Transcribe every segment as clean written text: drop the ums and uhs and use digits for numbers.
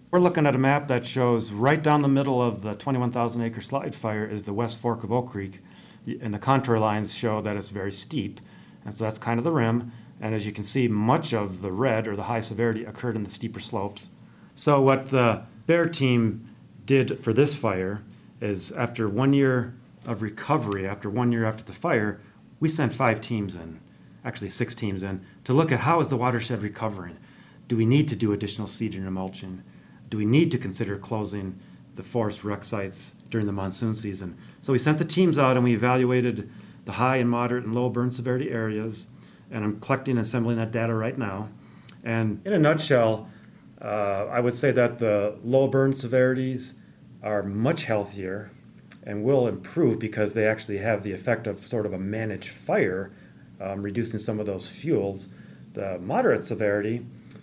We're looking at a map that shows right down the middle of the 21,000 acre slide fire is the West Fork of Oak Creek. And the contour lines show that it's very steep. And so that's kind of the rim. And as you can see, much of the red or the high severity occurred in the steeper slopes. So what the Bear team did for this fire is after 1 year of recovery, after 1 year after the fire, we sent 5 teams in, actually 6 teams in, to look at how is the watershed recovering. Do we need to do additional seeding or mulching? Do we need to consider closing the forest wreck sites during the monsoon season? So we sent the teams out and we evaluated the high and moderate and low burn severity areas, and I'm collecting and assembling that data right now. And in a nutshell, I would say that the low burn severities are much healthier and will improve because they actually have the effect of sort of a managed fire, reducing some of those fuels. The moderate severity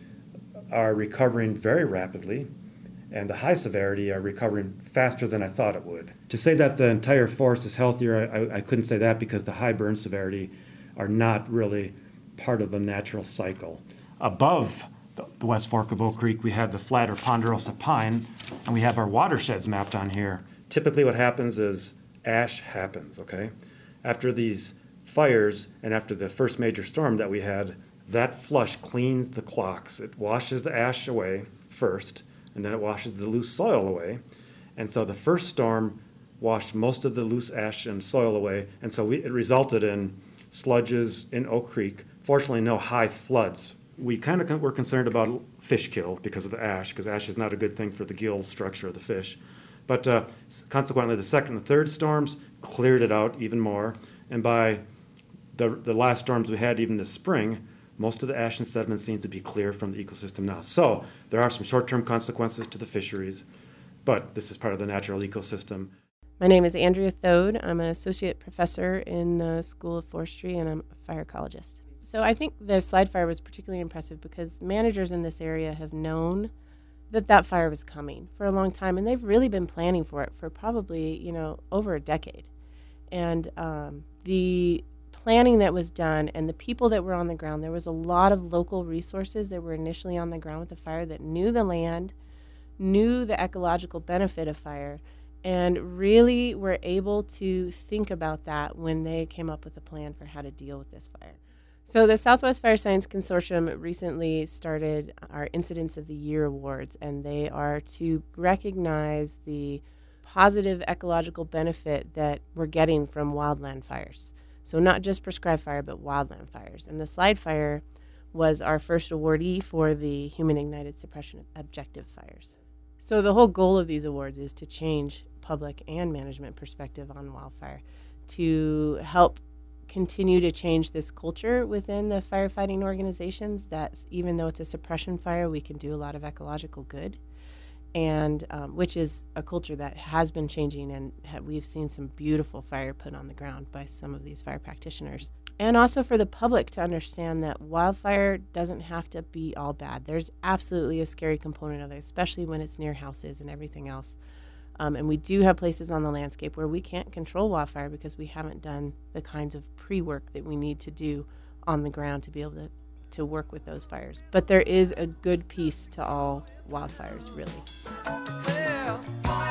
are recovering very rapidly, and the high severity are recovering faster than I thought it would. To say that the entire forest is healthier, I couldn't say that because the high burn severity are not really part of the natural cycle. Above the West Fork of Oak Creek, we have the flat or ponderosa pine, and we have our watersheds mapped on here. Typically what happens is ash happens, okay? After these fires and after the first major storm that we had, that flush cleans the clocks. It washes the ash away first, and then it washes the loose soil away. And so the first storm washed most of the loose ash and soil away, and so it resulted in sludges in Oak Creek. Fortunately, no high floods. We kind of were concerned about fish kill because of the ash, because ash is not a good thing for the gill structure of the fish. But consequently, the second and third storms cleared it out even more. And by the last storms we had, even this spring, most of the ash and sediment seems to be clear from the ecosystem now. So there are some short-term consequences to the fisheries, but this is part of the natural ecosystem. My name is Andrea Thode. I'm an associate professor in the School of Forestry, and I'm a fire ecologist. So I think the slide fire was particularly impressive because managers in this area have known that fire was coming for a long time, and they've really been planning for it for probably, over a decade. And the planning that was done and the people that were on the ground, there was a lot of local resources that were initially on the ground with the fire that knew the land, knew the ecological benefit of fire, and really were able to think about that when they came up with a plan for how to deal with this fire. So the Southwest Fire Science Consortium recently started our Incidents of the Year Awards, and they are to recognize the positive ecological benefit that we're getting from wildland fires. So not just prescribed fire, but wildland fires. And the slide fire was our first awardee for the human-ignited suppression objective fires. So the whole goal of these awards is to change public and management perspective on wildfire, to help continue to change this culture within the firefighting organizations that even though it's a suppression fire, we can do a lot of ecological good, and which is a culture that has been changing, and we've seen some beautiful fire put on the ground by some of these fire practitioners. And also for the public to understand that wildfire doesn't have to be all bad. There's absolutely a scary component of it, especially when it's near houses and everything else. And we do have places on the landscape where we can't control wildfire because we haven't done the kinds of pre-work that we need to do on the ground to be able to work with those fires. But there is a good piece to all wildfires, really.